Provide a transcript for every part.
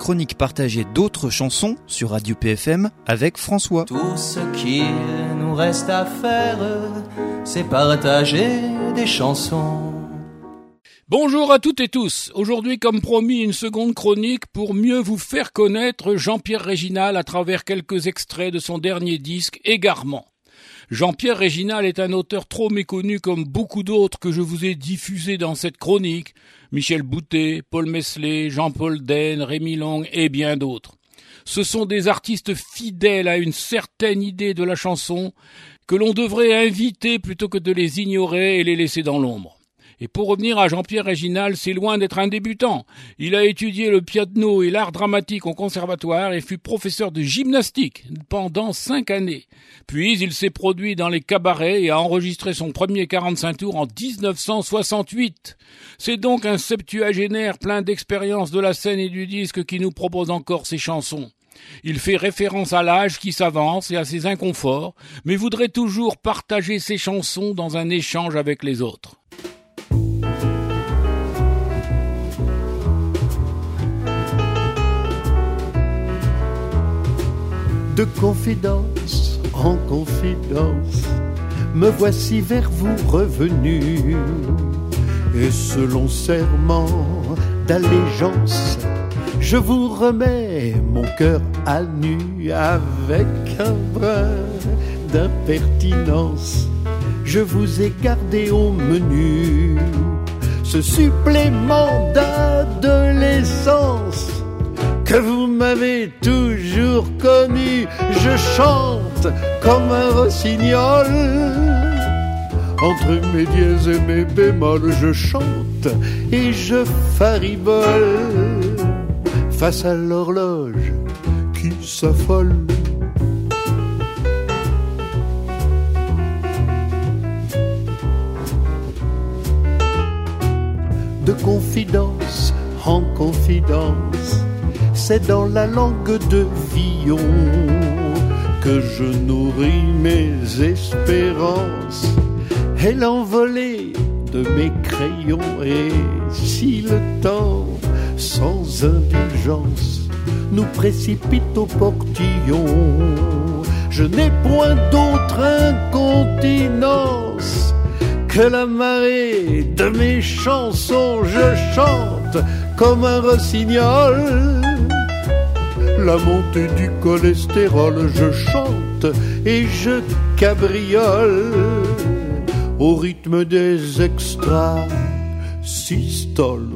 chronique partagée d'autres chansons sur Radio PFM avec François. Tout ce qu'il nous reste à faire, c'est partager des chansons. Bonjour à toutes et tous. Aujourd'hui, comme promis, une seconde chronique pour mieux vous faire connaître Jean-Pierre Réginal à travers quelques extraits de son dernier disque, Égarement. Jean-Pierre Réginal est un auteur trop méconnu comme beaucoup d'autres que je vous ai diffusés dans cette chronique. Michel Boutet, Paul Meslay, Jean-Paul Den, Rémi Long et bien d'autres. Ce sont des artistes fidèles à une certaine idée de la chanson que l'on devrait inviter plutôt que de les ignorer et les laisser dans l'ombre. Et pour revenir à Jean-Pierre Réginal, c'est loin d'être un débutant. Il a étudié le piano et l'art dramatique au conservatoire et fut professeur de gymnastique pendant 5 années. Puis il s'est produit dans les cabarets et a enregistré son premier 45 tours en 1968. C'est donc un septuagénaire plein d'expérience de la scène et du disque qui nous propose encore ses chansons. Il fait référence à l'âge qui s'avance et à ses inconforts, mais voudrait toujours partager ses chansons dans un échange avec les autres. De confidence en confidence, me voici vers vous revenu. Et selon serment d'allégeance, je vous remets mon cœur à nu avec un brin d'impertinence. Je vous ai gardé au menu ce supplément d'adolescence que vous m'avez toujours connu. Je chante comme un rossignol, entre mes dièses et mes bémols. Je chante et je faribole face à l'horloge qui s'affole. De confidence en confidence, c'est dans la langue de Villon que je nourris mes espérances et l'envolée de mes crayons. Et si le temps, sans indulgence, nous précipite au portillon, je n'ai point d'autre incontinence que la marée de mes chansons. Je chante comme un rossignol la montée du cholestérol. Je chante et je cabriole au rythme des extra-systoles.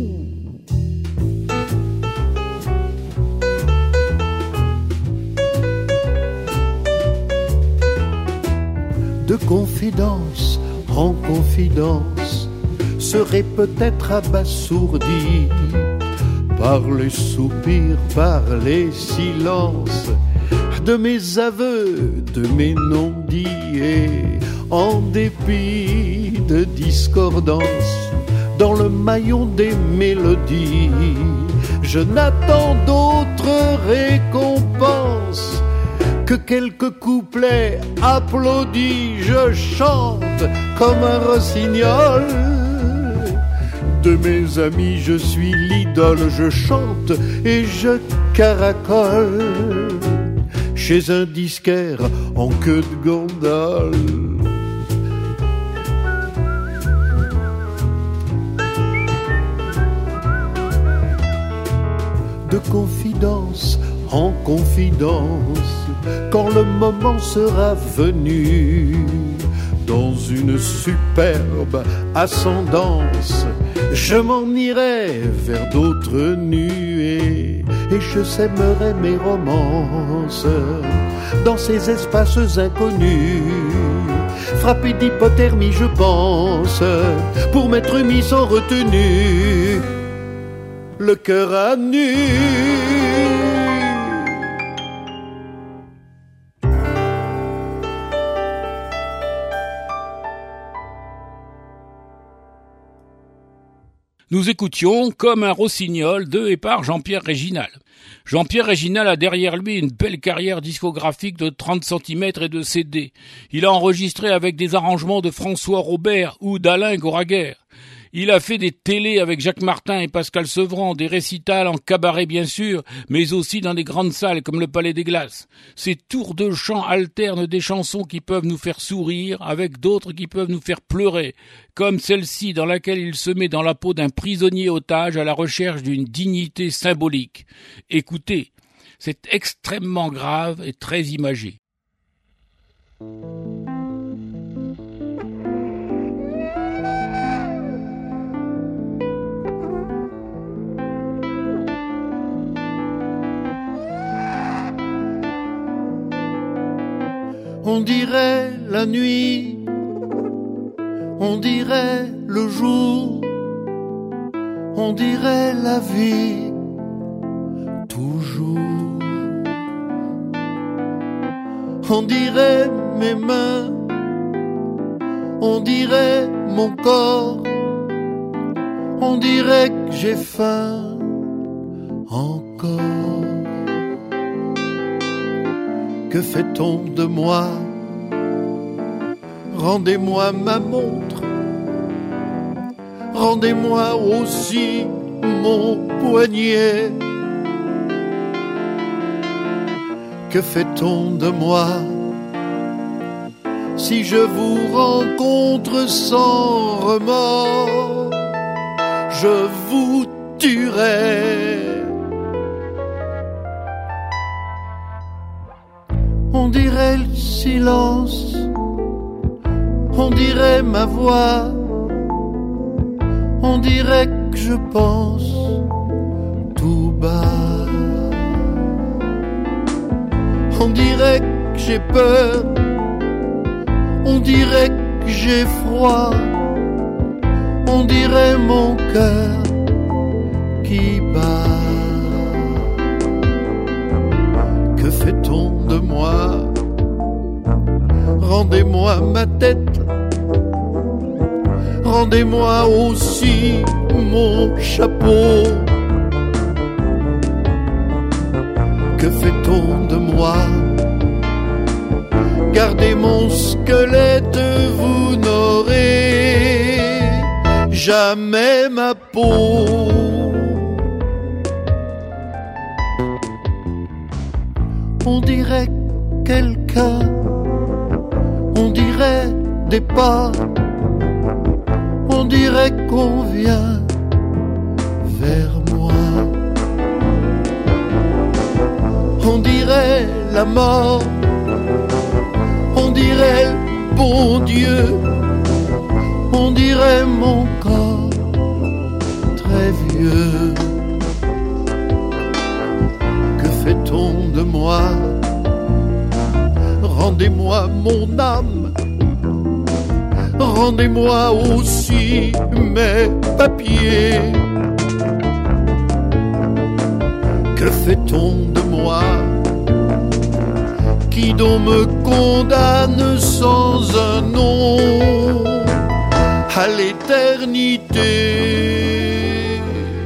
De confidence en confidence, serait peut-être abasourdi par les soupirs, par les silences de mes aveux, de mes non-dits. Et en dépit de discordance dans le maillon des mélodies, je n'attends d'autre récompense que quelques couplets applaudis. Je chante comme un rossignol, de mes amis je suis l'idole. Je chante et je caracole chez un disquaire en queue de gondole. De confidence en confidence, quand le moment sera venu, dans une superbe ascendance, je m'en irai vers d'autres nuées et je sèmerai mes romances dans ces espaces inconnus, frappés d'hypothermie je pense, pour m'être mis sans retenue, le cœur à nu. Nous écoutions Comme un rossignol de et par Jean-Pierre Réginal. Jean-Pierre Réginal a derrière lui une belle carrière discographique de 30 cm et de CD. Il a enregistré avec des arrangements de François Robert ou d'Alain Goraguer. Il a fait des télés avec Jacques Martin et Pascal Sevran, des récitals en cabaret bien sûr, mais aussi dans des grandes salles comme le Palais des Glaces. Ces tours de chant alternent des chansons qui peuvent nous faire sourire avec d'autres qui peuvent nous faire pleurer, comme celle-ci dans laquelle il se met dans la peau d'un prisonnier otage à la recherche d'une dignité symbolique. Écoutez, c'est extrêmement grave et très imagé. On dirait la nuit, on dirait le jour, on dirait la vie, toujours. On dirait mes mains, on dirait mon corps, on dirait que j'ai faim encore. Que fait-on de moi? Rendez-moi ma montre, rendez-moi aussi mon poignet. Que fait-on de moi si je vous rencontre sans remords? Je vous tuerai. On dirait le silence, on dirait ma voix, on dirait que je pense tout bas. On dirait que j'ai peur, on dirait que j'ai froid, on dirait mon cœur qui bat. Que fait-on de moi? Rendez-moi ma tête, rendez-moi aussi mon chapeau. Que fait-on de moi? Gardez mon squelette, vous n'aurez jamais ma peau. On dirait quelqu'un, on dirait des pas, on dirait qu'on vient vers moi. On dirait la mort, on dirait le bon Dieu, on dirait mon corps très vieux. Que fait-on de moi? Rendez-moi mon âme, rendez-moi aussi mes papiers. Que fait-on de moi? Qui donc me condamne sans un nom à l'éternité?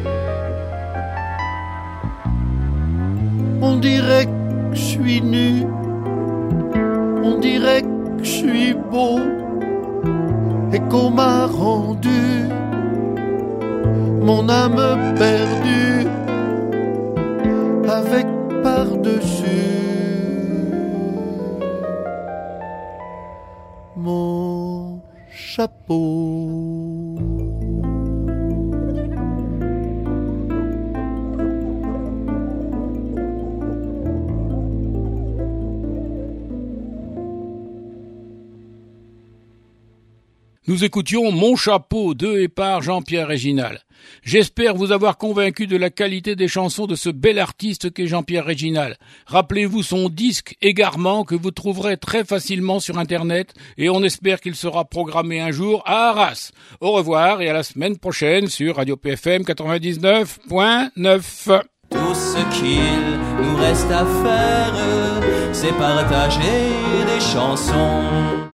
On dirait que je suis nu, on dirait que je suis beau et qu'on m'a rendu mon âme perdue avec par-dessus mon chapeau. Nous écoutions Mon chapeau de et par Jean-Pierre Réginal. J'espère vous avoir convaincu de la qualité des chansons de ce bel artiste qu'est Jean-Pierre Réginal. Rappelez-vous son disque Égarement que vous trouverez très facilement sur Internet et on espère qu'il sera programmé un jour à Arras. Au revoir et à la semaine prochaine sur Radio PFM 99.9. Tout ce qu'il nous reste à faire, c'est partager des chansons.